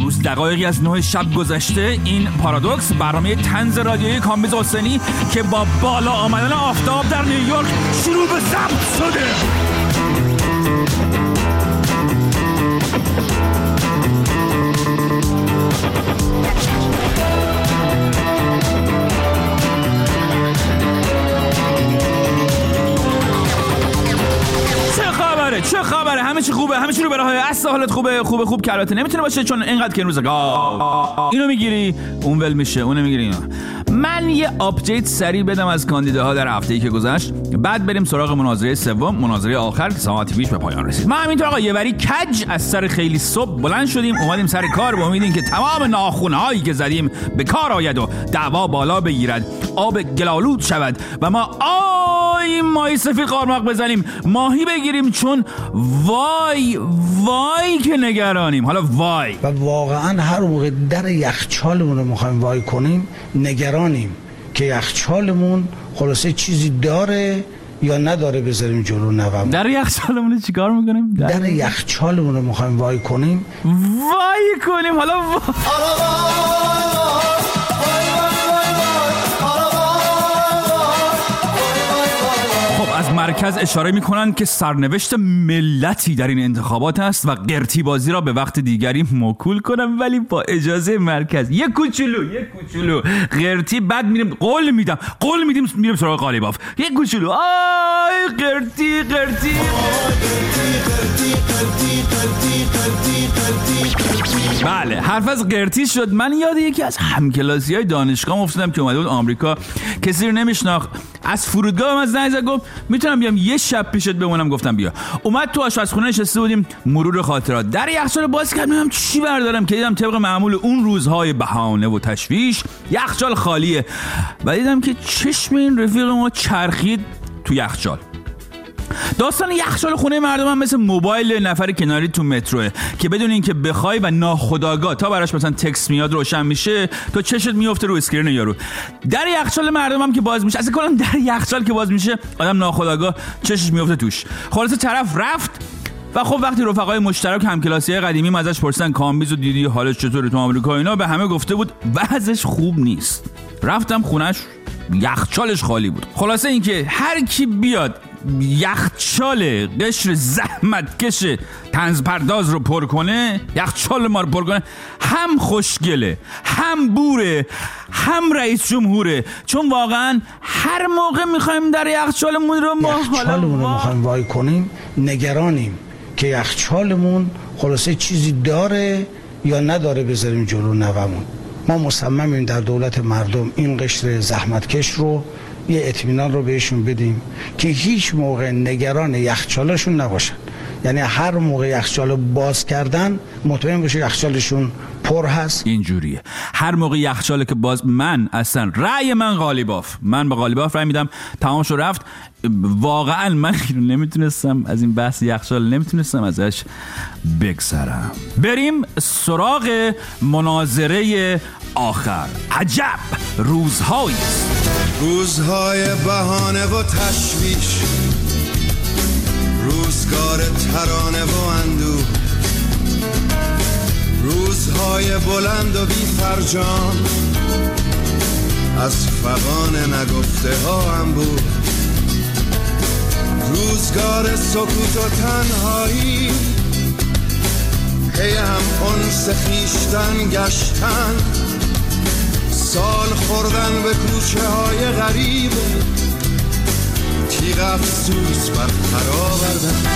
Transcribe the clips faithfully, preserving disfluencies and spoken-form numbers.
دیروز دقایقی از نه شب گذشته این پارادوکس برنامه طنز رادیویی کامبیز حسینی که با بالا آمدن آفتاب در نیویورک شروع به ضبط شده. چه خبره؟ همه چی خوبه؟ همه چی رو به راهه؟ اصلا حالت خوبه؟ خوبه خوب که البته نمیتونه باشه چون اینقدر که این روزا اینو میگیری اون ول میشه، اونو میگیری اینا. من یه آپدیت سریع بدم از کاندیداها در هفته‌ای که گذشت، بعد بریم سراغ مناظره سوم، مناظره آخر که ساعتی پیش به پایان رسید. ما همینطور آقا یه وری کج از سر خیلی صبح بلند شدیم اومدیم سر کار با امید اینکه تمام ناخن‌هایی که زدیم به کار آید و دعوا بالا بگیرد، آب گلالود شود و ما آی ماهی سفید قارماق بزنیم، ماهی بگیریم، چون وای وای که نگرانیم. حالا وای و واقعا هر موقع در یخچالمون رو میخوایم وای کنیم نگرانیم که یخچالمون خلاصه چیزی داره یا نداره بذاریم جلو نوام. در یخچالمون چیکار میکنیم؟ در, در یخچالمون رو میخوایم وای کنیم وای کنیم. حالا وای از مرکز اشاره میکنن که سرنوشت ملتی در این انتخابات است و قرتی بازی را به وقت دیگری موکول کنم، ولی با اجازه مرکز یک کوچولو یک کوچولو قرتی، بعد میریم قول میدم قول میدیم میریم سراغ قالیباف. یک کوچولو آی قرتی قرتی بله حرف از قرتی شد. من یاد یکی از همکلاسی‌های دانشگاه افتادم که اومده بود آمریکا، کسی رو نمیشناخت، از فرودگاه من زنگ زد گفت میتونم بیام یه شب پیشت بمونم؟ گفتم بیا. اومد تو آشپزخونه نشسته بودیم، مرور خاطرات، در یخچال باز کردم چی بردارم که دیدم طبق معمول اون روزهای بهانه و تشویش یخچال خالیه و دیدم که چشم این رفیق ما چرخید تو یخچال. داستان یخچال خونه مردم هم مثل موبایل نفر کناری تو متروه که بدون اینکه بخوای و ناخودآگاه تا براش مثلا تکست میاد روشن میشه تو چشت میفته رو اسکرین یارو. در یخچال مردم هم که باز میشه، اصلا کلا در یخچال که باز میشه آدم ناخودآگاه چشش میفته توش. خلاصه طرف رفت و خب وقتی رفقای مشترک همکلاسی‌های قدیمی ازش پرسیدن کامبیز و دیدی حالش چطوره تو آمریکا اینا، به همه گفته بود وضعش خوب نیست. رفتم خونش یخچالش خالی بود. خلاصه اینکه هر کی بیاد یخچال قشر زحمتکش طنز پرداز رو پر کنه، یخچال ما رو پر کنه، هم خوشگله، هم بوره، هم رئیس جمهوره، چون واقعا هر موقع میخوایم در یخچالمون رو ما یخچالمون رو میخوایم وای کنیم نگرانیم که یخچالمون خلاصه چیزی داره یا نداره بذاریم جلو نوامون. ما مصممیم در دولت مردم این قشر زحمتکش رو یه اطمینان رو بهشون بدیم که هیچ موقع نگران یخچالشون نباشن، یعنی هر موقع یخچال باز کردن مطمئن باشه یخچالشون پر هست. اینجوریه هر موقع یخچاله که باز. من اصلا رأی من قالیباف، من با قالیباف رأی میدم، تمام شد رفت. واقعا من نمیتونستم از این بحث یخچال نمیتونستم ازش بگذرم. بریم سراغ مناظره آخر. عجب روزهایی است، روزهای بهانه و تشویش، روزگار ترانه و اندوه، روزهای بلند و بی فرجام، از فغان نگفته ها انبوه، روزگار سکوت و تنهایی، هی هم انس خویشتن گشتن، سال خوردن به کوچه های غریب، تیغ افسوس بر پر آوردن.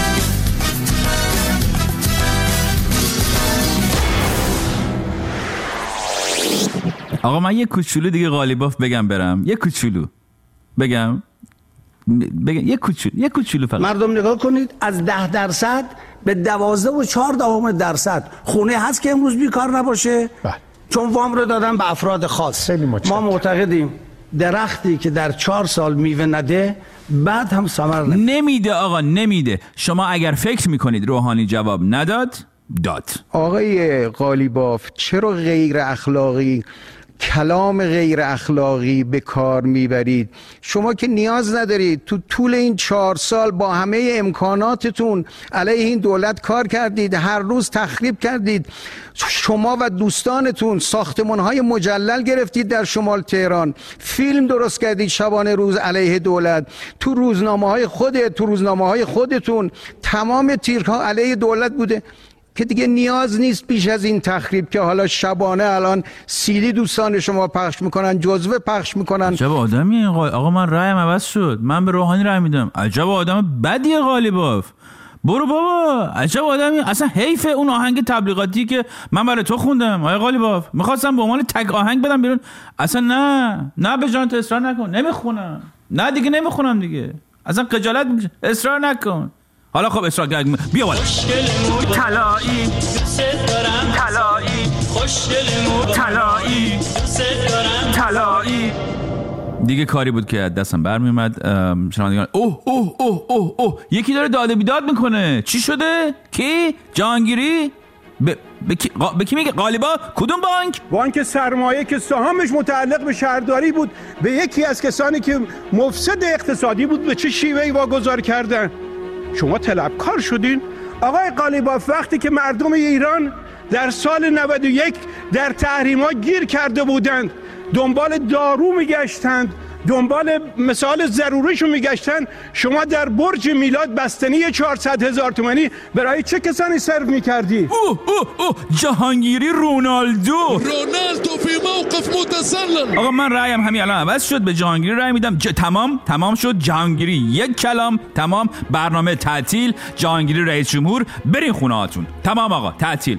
آقا من یه کوچولو دیگه قالیباف بگم برم، یه کوچولو بگم بگم یه کوچولو یه کوچولو فقط. مردم نگاه کنید، از ده درصد به دوازده و چهار دهم درصد خونه هست که امروز بیکار نباشه بله. چون وام رو دادن به افراد خاص. ما معتقدیم درختی که در چهار سال میوه نده بعد هم ثمر نمیده. نمیده آقا نمیده. شما اگر فکر میکنید روحانی جواب نداد، داد. آقای قالیباف چرا غیر اخلاقی کلام غیر اخلاقی به کار میبرید. شما که نیاز ندارید، تو طول این چهار سال با همه امکاناتتون علیه این دولت کار کردید، هر روز تخریب کردید. شما و دوستانتون ساختمان‌های مجلل گرفتید در شمال تهران، فیلم درست کردید شبانه روز علیه دولت، تو روزنامه‌های خودت تو روزنامه‌های خودتون تمام تیرها علیه دولت بوده که دیگه نیاز نیست بیش از این تخریب که حالا شبانه الان سیدی دوستان شما پخش میکنن، جزوه پخش میکنن. عجب آدمی آقا، من رایم عوض شد، من به روحانی رای میدم. عجب آدم بدیه قالیباف، برو بابا. عجب آدمی، اصلا حیف اون آهنگ تبلیغاتی که من برای تو خوندم آقا قالیباف، میخواستم به عنوان تگ آهنگ بدم بیرون. اصلا نه نه به جان تو اصرار نکن، نمیخونم. نه دیگه نمیخونم دیگه، اصلا خجالت میکشه. اصرار نکن. حالا خب اصرار کرد، بیا بالا. طلایی طلایی طلایی طلایی دیگه کاری بود که دستم برمی اومد. شنوندگان اوه اوه اوه اوه اوه یکی داره داده بیداد میکنه. چی شده؟ کی؟ جهانگیری؟ به به کی, قا... به کی میگه؟ قالیباف؟ کدوم بانک؟ بانک سرمایه که سهامش متعلق به شهرداری بود، به یکی از کسانی که مفسد اقتصادی بود به چه شیوهی واگذار کردن؟ شما طلبکار شدین؟ آقای قالیباف، وقتی که مردم ایران در سال نود و یک در تحریم‌ها گیر کرده بودند، دنبال دارو میگشتند، دنبال مثال ضروریشو میگشتن، شما در برج میلاد بستنی چهارصد هزار تومانی برای چه کسانی سرو میکردی؟ اوه اوه اوه جهانگیری رونالدو رونالدو فی موقف متسلل. آقا من رأیم همین الان عوض شد، به جهانگیری رأی میدم. ج... تمام تمام شد. جهانگیری یک کلام، تمام. برنامه تعطیل. جهانگیری رئیس جمهور، برین خونه هاتون. تمام آقا، تعطیل.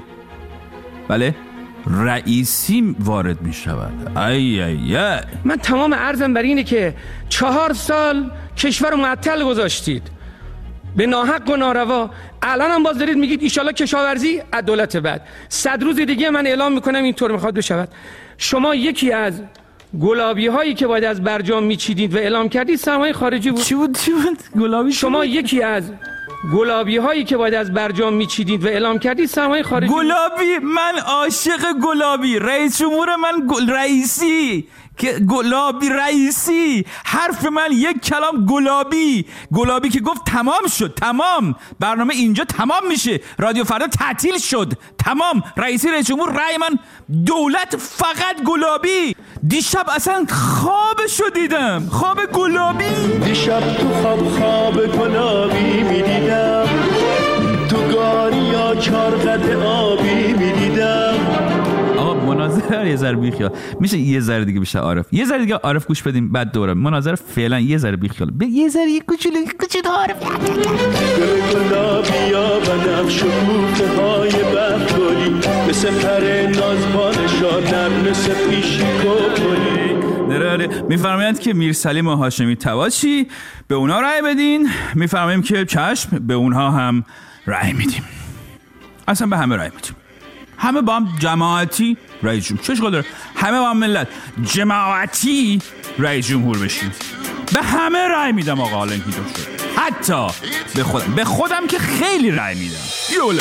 بله رئیسی وارد می شود. ای ای ای. من تمام عرضم بر اینه که چهار سال کشور رو معطل گذاشتید به ناحق و ناروا. الان هم باز دارید میگید ایشالله کشاورزی از دولت بعد. صد روز دیگه من اعلام میکنم اینطور میخواد بشود. شما یکی از گلابی هایی که باید از برجام میچیدید و اعلام کردید سرمایه خارجی بود. چی بود چی بود گلابی؟ شما یکی از گلابی هایی که باید از برجام میچیدید و اعلام کردید سرمایه خارجی. گلابی؟ من عاشق گلابی. رئیس جمهور من گل... رئیسی که گلابی رئیسی. حرف من یک کلام گلابی. گلابی که گفت تمام شد. تمام. برنامه اینجا تمام میشه. رادیو فردا تعطیل شد. تمام. رئیسی رئیس جمهور. رأی من دولت فقط گلابی. دیشب اصلا خوابشو دیدم. خواب گلابی. دیشب تو خواب خواب گلابی میدیدم، تو گاریا چارقد آبی میدیدم. آقا مناظره یه ذره بیخیال میشه، یه ذره دیگه بیشتر عارف، یه ذره دیگه عارف گوش بدیم بعد دوره مناظره. فعلا یه ذره بیخیال، یه ذره یه کوچولو کوچولو عارف. گلابیا بنفش و کوفه های بخگلی، مثل پر نازبانشان نرمس پیشی کوکلی. میفرمایند که میرسلیم و هاشمی تواشی به اونا رأی بدین. میفرماییم که چشم، به اونها هم رأی میدیم. اصلا به همه رأی میدیم. همه با هم جماعتی رئیس جمهور. چه اشکال داره؟ همه با هم ملت جماعتی رئیس جمهور بشیم. به همه رأی میدم آقا. حالا اینکه اینطور شد، حتی به خودم به خودم که خیلی رأی میدم. یوله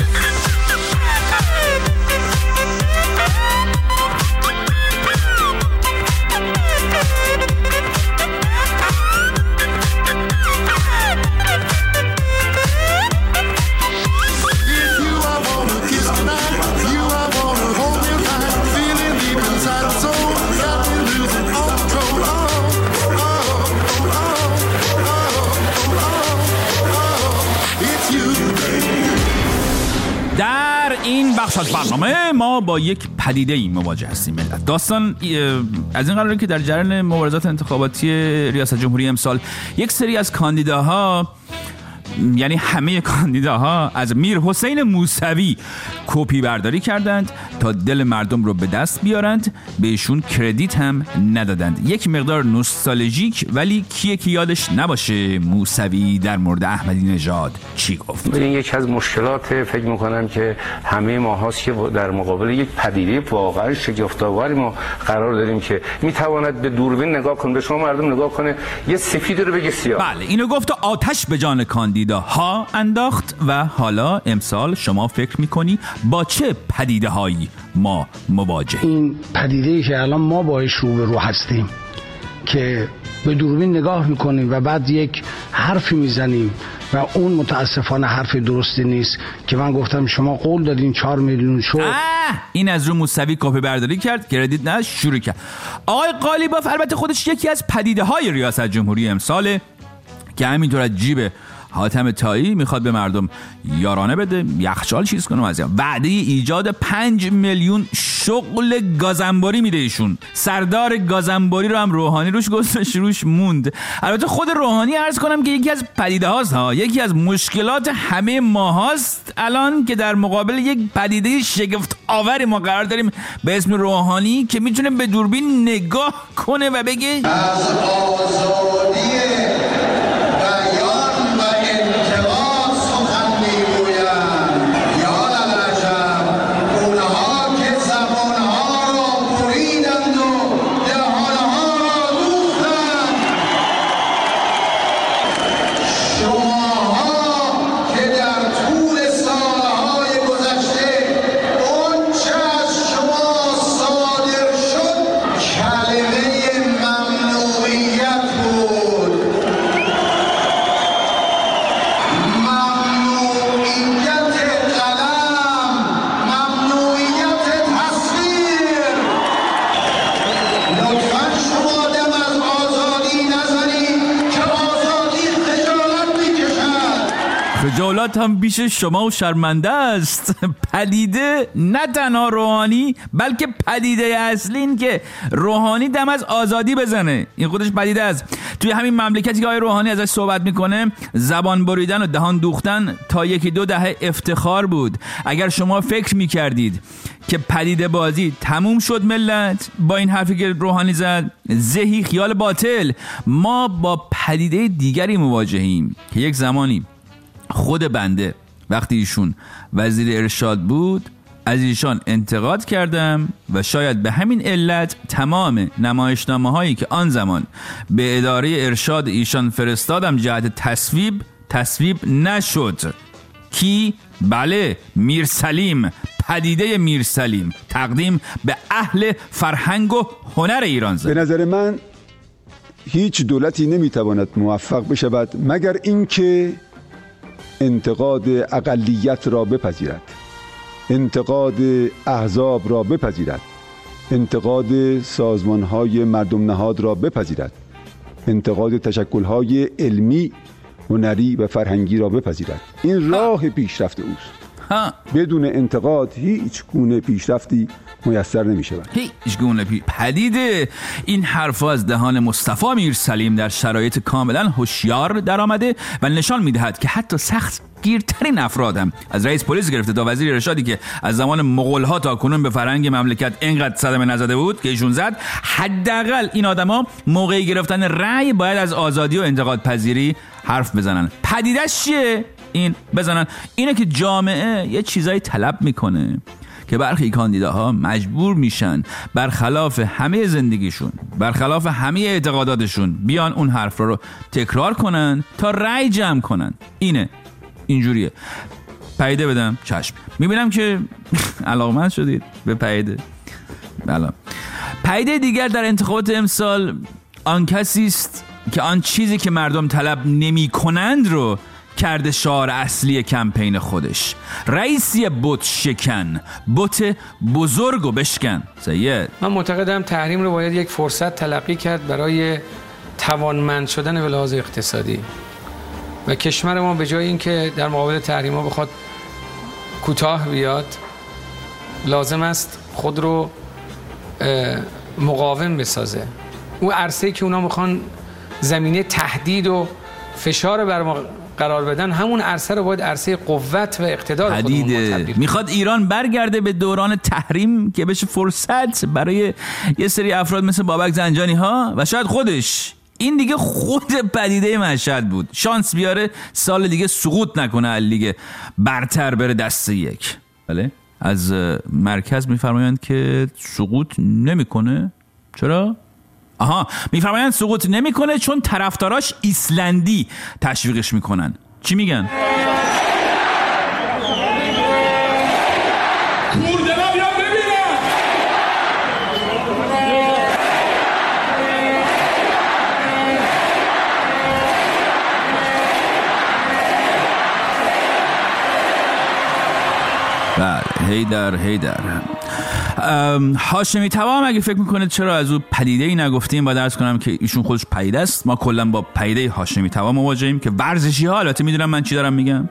در این بخش از برنامه ما با یک پدیده ای مواجه هستیم. ملت داستان از این قراره که در جریان مبارزات انتخاباتی ریاست جمهوری امسال یک سری از کاندیداها، یعنی همه کاندیداها، از میر حسین موسوی کپی برداری کردند تا دل مردم رو به دست بیارند. بهشون کردیت هم ندادند. یک مقدار نوستالژیک، ولی کیه که یادش نباشه موسوی در مورد احمدی نژاد چی گفت. این یک از مشکلات فکر میکنم که همه ما هاست که در مقابل یک پدیده واقعا شگفت‌آوری ما قرار داریم که میتواند به دوربین نگاه کنه، به شما مردم نگاه کنه، یه سفید رو بگه سیاه. بله اینو گفت. آتش به جان کاندید پدیده ها انداخت و حالا امسال شما فکر میکنی با چه پدیده هایی ما مواجهیم؟ این پدیده‌ای که الان ما باش روبرو هستیم که به دوربین نگاه میکنیم و بعد یک حرفی میزنیم و اون متاسفانه حرف درستی نیست که من گفتم شما قول دادین چهار میلیون شو. این از رو موسوی کپی برداری کرد، کردیت نه شروع کرد. آقای قالیباف البته خودش یکی از پدیده های ریاست جمهوری امساله که همینطور از جیب حاتم طایی میخواد به مردم یارانه بده، یخچال چیز کنه. از وعده ایجاد پنج میلیون شغل گازنباری میده ایشون. سردار گازنباری رو هم روحانی روش گذاشت، روش موند. البته خود روحانی عرض کنم که یکی از پدیده هاست ها، یکی از مشکلات همه ما هاست الان که در مقابل یک پدیده شگفت آوری ما قرار داریم به اسم روحانی که میتونه به دوربین نگاه کنه و بگه از آزادی خجالت هم بیش شما و شرمنده است. پدیده نه تنها روحانی بلکه پدیده اصلی این که روحانی دم از آزادی بزنه، این خودش پدیده است. توی همین مملکتی که آقای روحانی ازش صحبت میکنه زبان بریدن و دهان دوختن تا یکی دو دهه افتخار بود. اگر شما فکر میکردید که پدیده بازی تموم شد ملت با این حرفی که روحانی زد، زهی خیال باطل. ما با پدیده دیگری مواجهیم که یک زمانی خود بنده وقتی ایشون وزیر ارشاد بود از ایشان انتقاد کردم و شاید به همین علت تمام نمایشنامه هایی که آن زمان به اداره ارشاد ایشان فرستادم جهت تصویب تصویب نشد. کی؟ بله، میرسلیم، پدیده میرسلیم تقدیم به اهل فرهنگ و هنر ایران زد. به نظر من هیچ دولتی نمیتواند موفق بشود مگر اینکه انتقاد اقلیت را بپذیرد، انتقاد احزاب را بپذیرد، انتقاد سازمان‌های مردم نهاد را بپذیرد، انتقاد تشکل‌های علمی، هنری و فرهنگی را بپذیرد. این راه پیشرفت اوست. ها. بدون انتقاد هیچ گونه پیشرفتی میسر نمی شود. هیچ گونه پی... پدیده این حرف از دهان مصطفی میرسلیم در شرایط کاملا هوشیار در آمده و نشان میدهد که حتی سخت گیرترین افراد هم از رئیس پلیس گرفته تا وزیر ارشادی که از زمان مغول‌ها تا کنون به فرهنگ مملکت اینقدر صدمه نزده بود که ایشون زد، حداقل این آدما موقع گرفتن رأی باید از آزادی و انتقاد پذیری حرف بزنن. پدیده‌اش چیه؟ این بزنن اینه که جامعه یه چیزایی طلب میکنه که برخی کاندیداها مجبور میشن برخلاف همه زندگیشون، برخلاف همه اعتقاداتشون بیان اون حرف رو تکرار کنن تا رأی جمع کنن. اینه، اینجوریه. پدیده بدم چشم. میبینم که علاقمند شدید به پدیده. بله. پدیده دیگر در انتخابات امسال آن کسی است که آن چیزی که مردم طلب نمی کنند رو کرده شعار اصلی کمپین خودش. رئیسی بت شکن، بت بزرگو بشکن. سید من معتقدم تحریم رو باید یک فرصت تلقی کرد برای توانمند شدن به لحاظ اقتصادی و کشور ما به جای اینکه در مقابل تحریم ها بخواد کوتاه بیاد، لازم است خود رو مقاوم بسازه. اون عرصه‌ای که اونا میخوان زمینه تهدید و فشار بر ما قرار بدن، همون عرصه رو باید عرصه قوت و اقتدار خودمون تبدیل. میخواد ایران برگرده به دوران تحریم که بشه فرصت برای یه سری افراد مثل بابک زنجانی ها و شاید خودش. این دیگه خود پدیده مشهد بود. شانس بیاره سال دیگه سقوط نکنه، لیگ برتر بره دست یک. بله از مرکز میفرمایند که سقوط نمیکنه. چرا؟ آها، میفرمایند سقوط نمیکنه چون طرفداراش ایسلندی تشویقش میکنن. چی میگن؟ بله هیدر هیدر هاشمی تبا اگه فکر میکنه چرا از او پدیده ای نگفتیم، باید عرض کنم که ایشون خودش پدیده است. ما کلا با پدیده هاشمی تبا مواجهیم که ورزشی ها، البته میدونم من چی دارم میگم.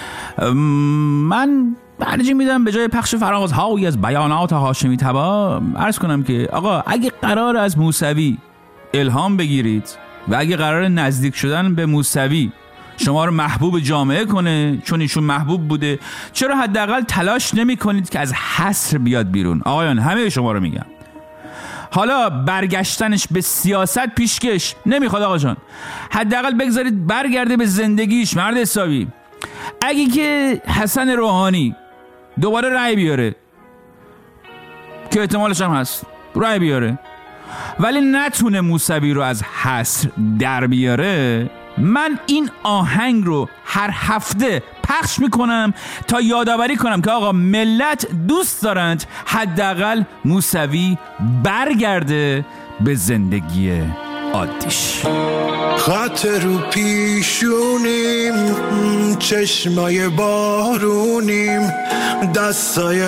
من ترجیح میدم به جای پخش فرازهایی از بیانات هاشمی تبا عرض کنم که آقا اگه قرار از موسوی الهام بگیرید و اگه قرار نزدیک شدن به موسوی شما رو محبوب جامعه کنه چون ایشون محبوب بوده، چرا حداقل تلاش نمی کنید که از حصر بیاد بیرون؟ آقایان همه شما رو میگم. حالا برگشتنش به سیاست پیشکش نمیخواد آقا جان، حداقل بگذارید برگرده به زندگیش. مرد حسابی اگه که حسن روحانی دوباره رأی بیاره که احتمالش هم هست رأی بیاره ولی نتونه موسوی رو از حصر در بیاره، من این آهنگ رو هر هفته پخش میکنم تا یادآوری کنم که آقا ملت دوست دارند حداقل موسوی برگرده به زندگی عادیش. خط رو پیشونیم، چشمای بارونیم، دستای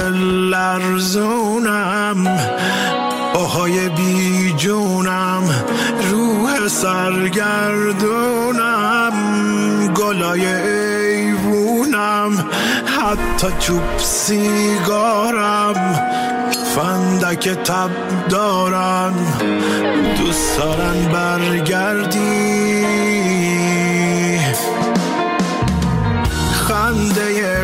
لرزونم، آهای بی جونم، روح سرگردونم، گلای ایوونم، حتی چوب سیگارم، فندک تب دارم، دوست دارن برگردی، خنده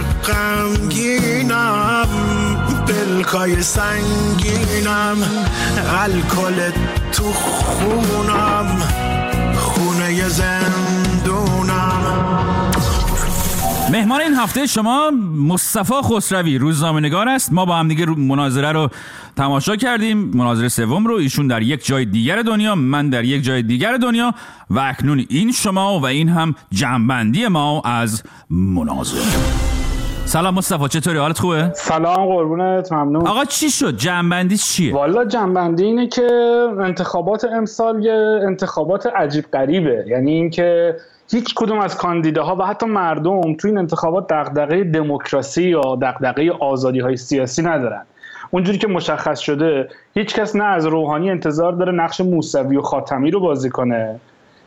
غمگینم، پلکای سنگینم، الکل تو خونم، خونه زندونم. مهمان این هفته شما مصطفی خسروی روزنامه‌نگار است. ما با هم دیگه مناظره رو تماشا کردیم، مناظره سوم رو، ایشون در یک جای دیگر دنیا، من در یک جای دیگر دنیا، و اکنون این شما و این هم جمع‌بندی ما از مناظره. سلام مصطفی، چطوری؟ حالت خوبه؟ سلام قربونت، ممنون. آقا چی شد؟ جمع‌بندی چیه؟ والا جمع‌بندی اینه که انتخابات امسال یه انتخابات عجیب غریبه، یعنی این که هیچ کدوم از کاندیداها و حتی مردم توی این انتخابات دغدغه دموکراسی یا دغدغه آزادی‌های سیاسی ندارن. اونجوری که مشخص شده هیچ کس نه از روحانی انتظار داره نقش موسوی و خاتمی رو بازی کنه،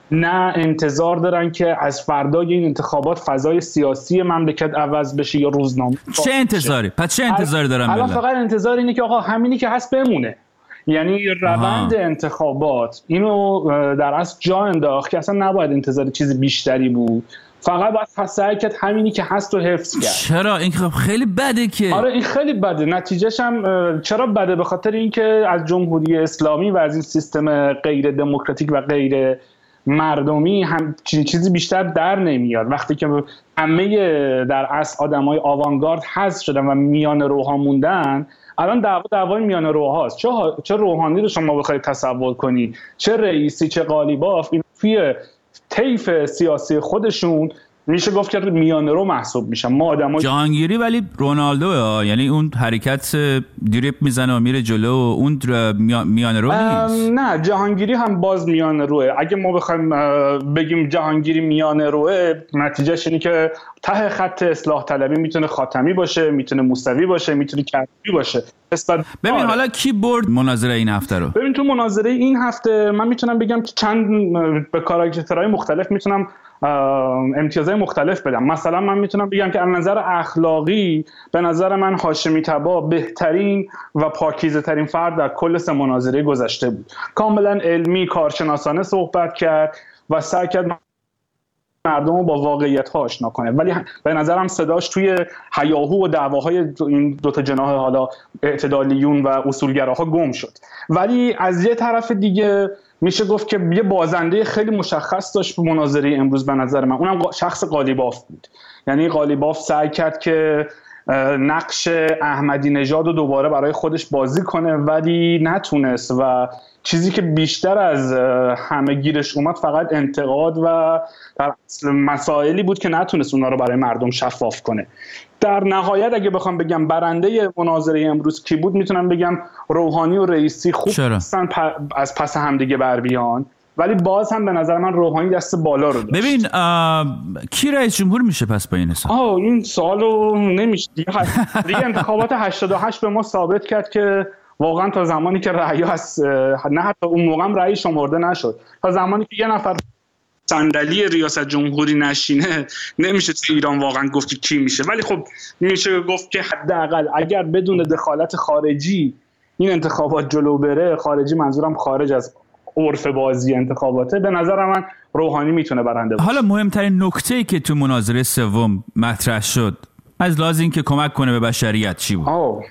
نه انتظار دارن که از فردای این انتخابات فضای سیاسی مملکت عوض بشه یا روزنامه. چه انتظاری؟ پس چه انتظاری دارن؟ الان فقط انتظار اینه که آقا همینی که هست بمونه. یعنی روند انتخابات اینو در اصل جا انداخت که اصلا نباید انتظار چیز بیشتری بود، فقط باید سعی کرد همینی که هست رو حفظ کرد. چرا؟ این خب خیلی بده که. آره این خیلی بده. نتیجهش هم چرا بده؟ به خاطر اینکه از جمهوری اسلامی و از این سیستم غیر دموکراتیک و غیر مردمی هم چیزی بیشتر در نمیاد. وقتی که همه در اصل آدمای آوانگارد حذف شدن و میان روها موندن، الان دعوا دعوای میان روهاست. چه چه روحانی رو شما بخواید تصور کنی، چه رئیسی، چه قالیباف، این توی طیف سیاسی خودشون میشه گفت که میان رو محسوب میشن. ما آدمای جهانگیری ولی رونالدو، یعنی اون حرکت دریپ میزنه و میره جلو، اون میان رو نیست. نه جهانگیری هم باز میان روه. اگه ما بخوایم بگیم جهانگیری میان روه، نتیجهش اینه که ته خط اصلاح طلبی میتونه خاتمی باشه، میتونه موسوی باشه، میتونه کربی باشه. ببین حالا کی برد مناظره این هفته رو؟ ببین تو مناظره این هفته من میتونم بگم که چند به کاراکترهای مختلف میتونم امتیازهای مختلف بدم. مثلا من میتونم بگم که از نظر اخلاقی به نظر من هاشمی تبا بهترین و پاکیزه ترین فرد در کل سه مناظره گذشته بود. کاملا علمی، کارشناسانه صحبت کرد و سعی کرد مردم رو با واقعیت ها آشنا کنه، ولی به نظرم صداش توی هیاهو و دعواهای این دوتا جناح حالا اعتدالیون و اصولگراها گم شد. ولی از یه طرف دیگه میشه گفت که یه بازنده خیلی مشخص داشت به مناظره امروز به نظر من، اونم شخص قالیباف بود. یعنی قالیباف سعی کرد که نقش احمدی نژاد رو دوباره برای خودش بازی کنه، ولی نتونست و چیزی که بیشتر از همه گیرش اومد فقط انتقاد و در اصل مسائلی بود که نتونست اونا رو برای مردم شفاف کنه. در نهایت اگه بخوام بگم برنده مناظره امروز کی بود، میتونم بگم روحانی و رئیسی خوب هستن از پس همدیگه بر بیان، ولی باز هم به نظر من روحانی دست بالا رو داشت. ببین کی رئیس جمهور میشه پس با این حساب؟ آه این سوالو نمیشه دیگه. دیگه انتخابات هشتاد و هشت به ما ثابت کرد که واقعا تا زمانی که رأی هست، نه حتی اون موقع هم رأی شمرده نشد، تا زمانی که یه نفر صندلی ریاست جمهوری نشینه نمیشه تو ایران واقعا گفت کی میشه. ولی خب میشه گفت که حداقل اگر بدون دخالت خارجی این انتخابات جلو بره، خارجی منظورم خارج از عرف بازی انتخاباته، به نظر من روحانی میتونه برنده باشه. حالا مهمترین نکته‌ای که تو مناظره سوم مطرح شد از لحاظ اینکه کمک کنه به بشریت چی بود؟ آه.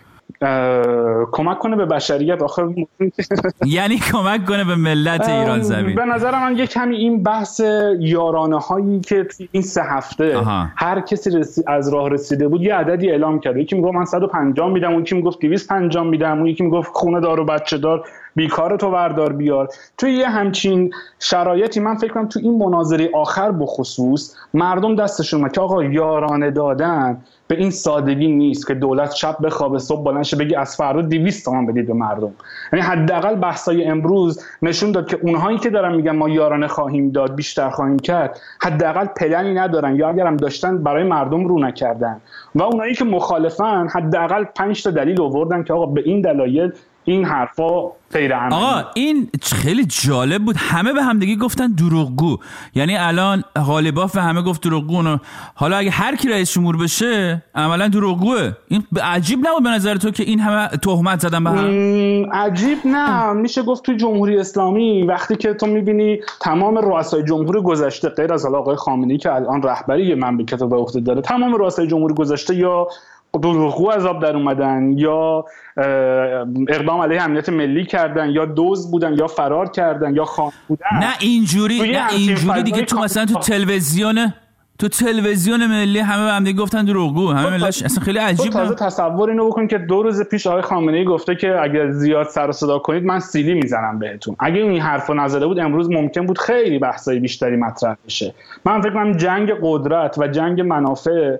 کمک کنه به بشریت، آخه یعنی کمک کنه به ملت ایران زمین. به نظر من یه کمی این بحث یارانه هایی که توی این سه هفته آها. هر کسی رسی... از راه رسیده بود یه عددی اعلام کرد. یکی میگفت من صد و پنجاه میدم، اون یکی میگفت دویست و پنجاه میدم، اون یکی میگفت خونه دار و بچه دار بیکار تو وردار بیار. توی یه همچین شرایطی من فکر کنم توی این مناظره آخر بخصوص مردم دستشون اومد که آقا یارانه دادن به این سادگی نیست که دولت شب بخوابه صبح بلند شه بگی از فردا دویست تومن بدید به مردم. یعنی حداقل بحثای امروز نشون داد که اونهایی که دارن میگن ما یارانه خواهیم داد، بیشتر خواهیم کرد، حداقل پلنی ندارن یا اگرم داشتن برای مردم رو نکردن، و اونایی که مخالفن حداقل پنج تا دلیل آوردن که آقا به این دلایل این حرفا غیر عملی. آقا این خیلی جالب بود، همه به همدیگه گفتن دروغگو. یعنی الان قالیباف به همه گفت دروغگو، حالا اگه هر کی رئیس جمهور بشه عملا دروغگوه. این عجیب نبود به نظر تو که این همه تهمت زدن به هم؟ عجیب نه، میشه گفت توی جمهوری اسلامی وقتی که تو میبینی تمام رؤسای جمهور گذشته غیر از آقای خامنه‌ای که الان رهبری مملکت رو به عهده داره، تمام رؤسای جمهور گذشته یا دروغگو از آب در اومدن یا اقدام علیه امنیت ملی کردن یا دزد بودن یا فرار کردن یا خان بودن. نه اینجوری نه اینجوری دیگه تو مثلا تو تلویزیون تو تلویزیون ملی همه به هم دیگه گفتن دروغگو، همه ملت اصلا خیلی عجیب. تازه تصور اینو بکن که دو روز پیش آقای خامنه‌ای گفته که اگر زیاد سر و صدا کنید من سیلی میزنم بهتون. اگه این حرفو نزده بود امروز ممکن بود خیلی بحثای بیشتری مطرح بشه. من فکر کنم جنگ قدرت و جنگ منافع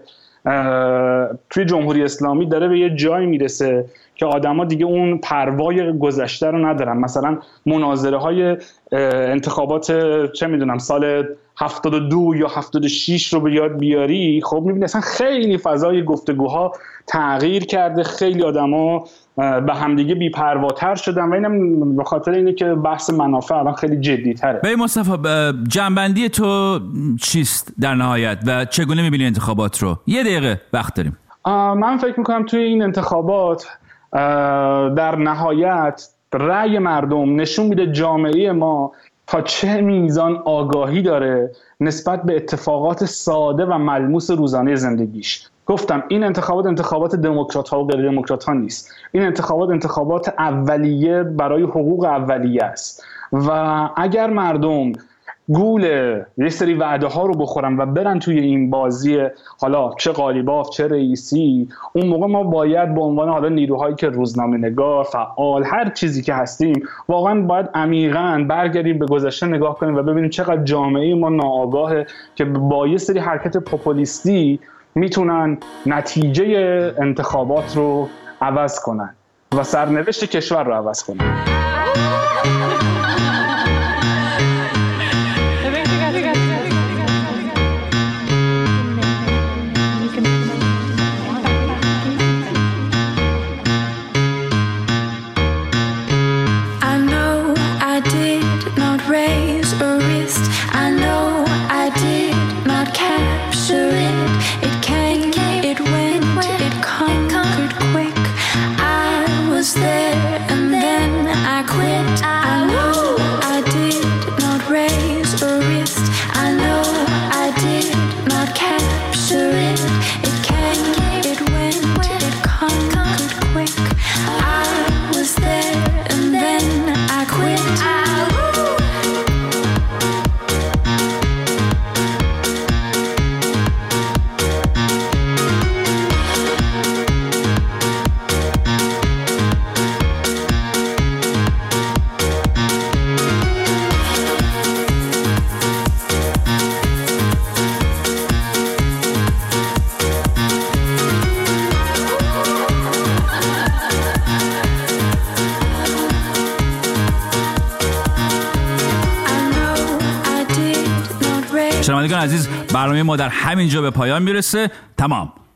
توی جمهوری اسلامی داره به یه جایی میرسه که آدما دیگه اون پروای گذشته رو ندارن. مثلا مناظره های انتخابات چه میدونم سال هفتاد و دو یا هفتاد و شش رو به یاد بیاری، خب میبینی اصلا خیلی فضای گفتگوها تغییر کرده، خیلی آدما به همدیگه بی‌پرواتر شدن و اینم به خاطر اینه که بحث منافع الان خیلی جدی‌تره. ببین مصطفی، جنبندی تو چیست در نهایت و چگونه می‌بینی انتخابات رو؟ یه دقیقه وقت داریم. من فکر می‌کنم توی این انتخابات در نهایت رأی مردم نشون میده جامعه ما تا چه میزان آگاهی داره نسبت به اتفاقات ساده و ملموس روزانه زندگیش. گفتم این انتخابات انتخابات دموکرات ها و غیر دموکرات ها نیست. این انتخابات انتخابات اولیه برای حقوق اولیه است و اگر مردم گول یه سری وعده ها رو بخورن و برن توی این بازی، حالا چه قالیباف چه رئیسی، اون موقع ما باید به عنوان حالا نیروهایی که روزنامه نگار، فعال، هر چیزی که هستیم، واقعا باید عمیقاً برگردیم به گذشته نگاه کنیم و ببینیم چقدر جامعه ما ناآگاهه که با یه سری حرکت پوپولیستی میتونن نتیجه انتخابات رو عوض کنن و سرنوشت کشور رو عوض کنن. There and then I quit. I know شنوندگان عزیز، برنامه ما در همین جا به پایان میرسه. تمام.